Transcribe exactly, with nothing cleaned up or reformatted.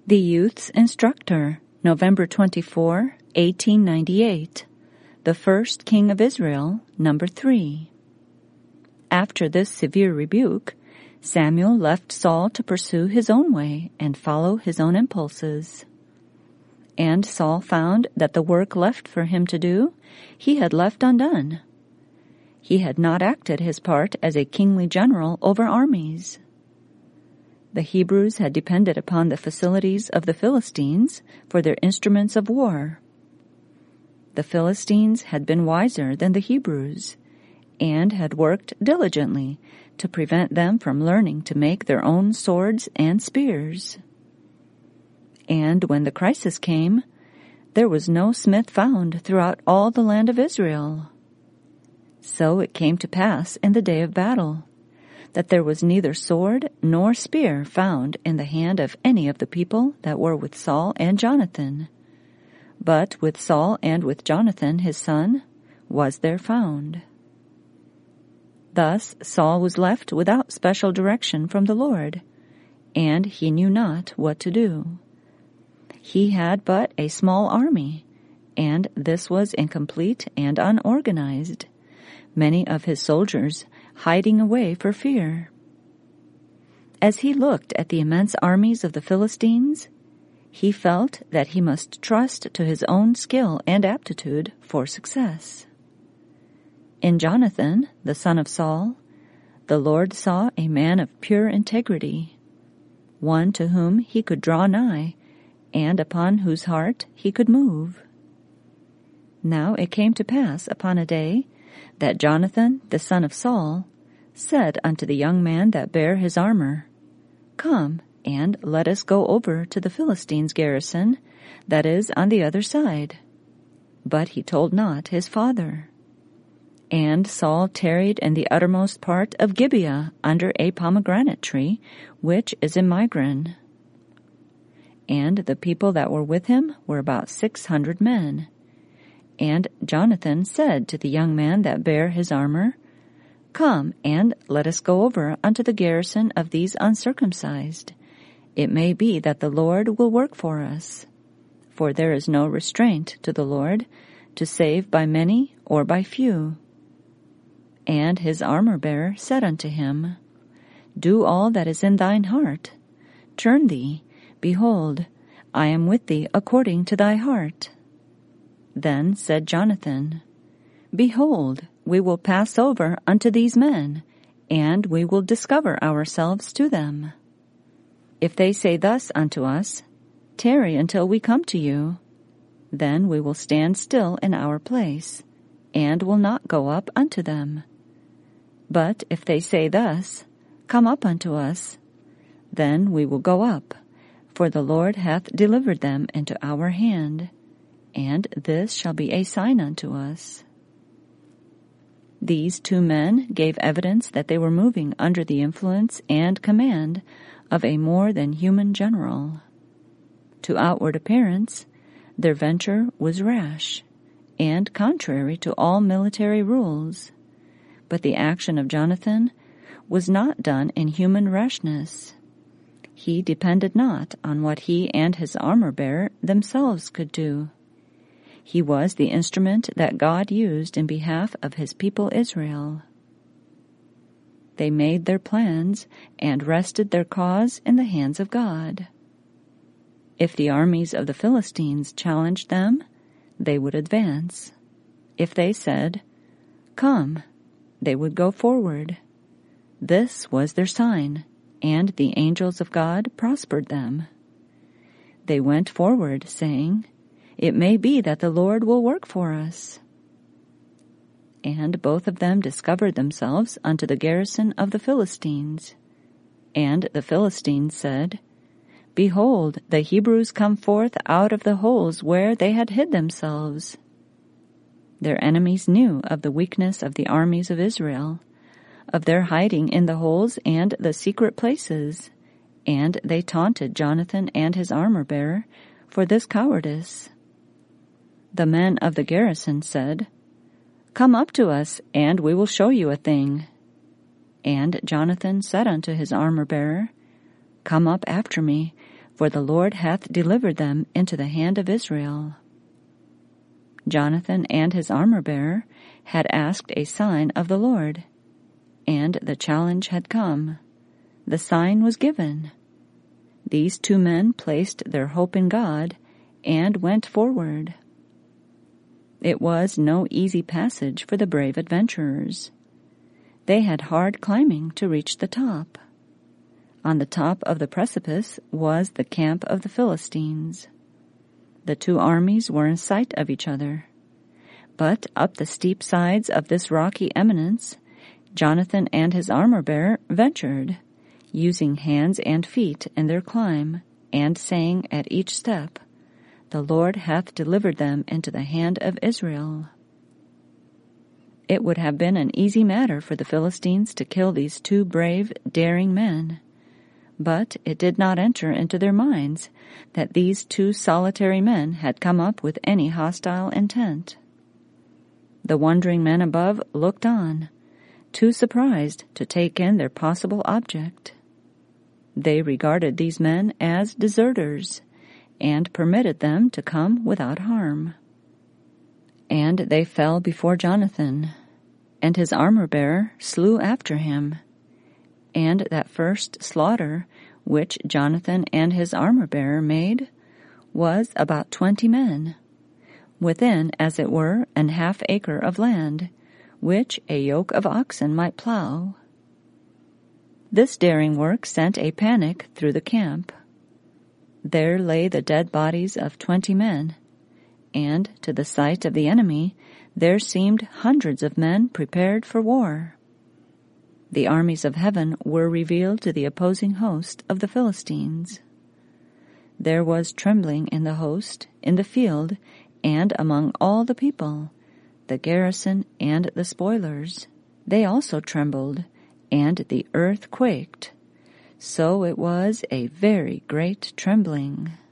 The Youth's Instructor, November twenty-fourth, eighteen ninety-eight. The First King of Israel, number three. After this severe rebuke, Samuel left Saul to pursue his own way and follow his own impulses. And Saul found that the work left for him to do, he had left undone. He had not acted his part as a kingly general over armies. The Hebrews had depended upon the facilities of the Philistines for their instruments of war. The Philistines had been wiser than the Hebrews, and had worked diligently to prevent them from learning to make their own swords and spears. And when the crisis came, there was no smith found throughout all the land of Israel. So it came to pass in the day of battle, that there was neither sword nor spear found in the hand of any of the people that were with Saul and Jonathan. But with Saul and with Jonathan his son was there found. Thus Saul was left without special direction from the Lord, and he knew not what to do. He had but a small army, and this was incomplete and unorganized, many of his soldiers hiding away for fear. As he looked at the immense armies of the Philistines, he felt that he must trust to his own skill and aptitude for success. In Jonathan, the son of Saul, the Lord saw a man of pure integrity, one to whom he could draw nigh, and upon whose heart he could move. Now it came to pass upon a day that Jonathan, the son of Saul, said unto the young man that bare his armor, Come, and let us go over to the Philistines' garrison that is on the other side. But he told not his father. And Saul tarried in the uttermost part of Gibeah under a pomegranate tree, which is in Migron. And the people that were with him were about six hundred men. And Jonathan said to the young man that bare his armor, Come, and let us go over unto the garrison of these uncircumcised. It may be that the Lord will work for us. For there is no restraint to the Lord, to save by many or by few. And his armor-bearer said unto him, Do all that is in thine heart. Turn thee, behold, I am with thee according to thy heart. Then said Jonathan, Behold, we will pass over unto these men, and we will discover ourselves to them. If they say thus unto us, Tarry until we come to you, then we will stand still in our place, and will not go up unto them. But if they say thus, Come up unto us, then we will go up, for the Lord hath delivered them into our hand, and this shall be a sign unto us. These two men gave evidence that they were moving under the influence and command of a more than human general. To outward appearance, their venture was rash, and contrary to all military rules. But the action of Jonathan was not done in human rashness. He depended not on what he and his armor-bearer themselves could do. He was the instrument that God used in behalf of his people Israel. They made their plans and rested their cause in the hands of God. If the armies of the Philistines challenged them, they would advance. If they said, Come, they would go forward. This was their sign, and the angels of God prospered them. They went forward, saying, It may be that the Lord will work for us. And both of them discovered themselves unto the garrison of the Philistines. And the Philistines said, Behold, the Hebrews come forth out of the holes where they had hid themselves. Their enemies knew of the weakness of the armies of Israel, of their hiding in the holes and the secret places, and they taunted Jonathan and his armor-bearer for this cowardice. The men of the garrison said, Come up to us, and we will show you a thing. And Jonathan said unto his armor-bearer, Come up after me, for the Lord hath delivered them into the hand of Israel. Jonathan and his armor-bearer had asked a sign of the Lord, and the challenge had come. The sign was given. These two men placed their hope in God and went forward. It was no easy passage for the brave adventurers. They had hard climbing to reach the top. On the top of the precipice was the camp of the Philistines. The two armies were in sight of each other. But up the steep sides of this rocky eminence, Jonathan and his armor-bearer ventured, using hands and feet in their climb, and saying at each step, "The Lord hath delivered them into the hand of Israel." It would have been an easy matter for the Philistines to kill these two brave, daring men, but it did not enter into their minds that these two solitary men had come up with any hostile intent. The wondering men above looked on, too surprised to take in their possible object. They regarded these men as deserters, and permitted them to come without harm. And they fell before Jonathan, and his armor-bearer slew after him. And that first slaughter which Jonathan and his armor-bearer made was about twenty men, within, as it were, an half acre of land, which a yoke of oxen might plow. This daring work sent a panic through the camp. There lay the dead bodies of twenty men, and to the sight of the enemy there seemed hundreds of men prepared for war. The armies of heaven were revealed to the opposing host of the Philistines. There was trembling in the host, in the field, and among all the people, the garrison and the spoilers. They also trembled, and the earth quaked. So it was a very great trembling.